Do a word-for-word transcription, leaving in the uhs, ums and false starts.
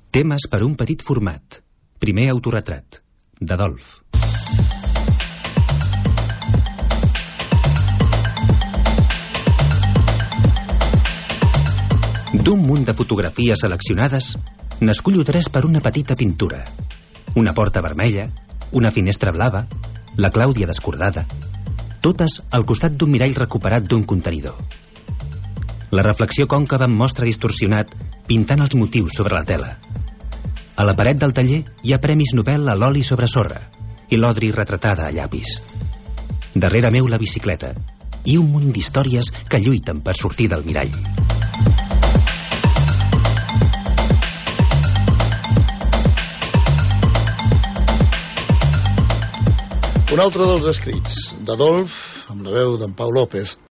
Temes per un petit format. Primer autorretrat. D'Adolf. D'un munt de fotografies seleccionades, n'escullo tres per una petita pintura. Una porta vermella, una finestra blava, la Clàudia descordada, totes al costat d'un mirall recuperat d'un contenidor. La reflexió còncava em mostra distorsionat, pintant els motius sobre la tela. A la paret del taller hi ha premis Nobel a l'oli sobre sorra i l'Audrey retratada a llapis. Darrere meu la bicicleta i un munt d'històries que lluiten per sortir del mirall. Un altre dels escrits d'Adolf, amb la veu d'en Pau López.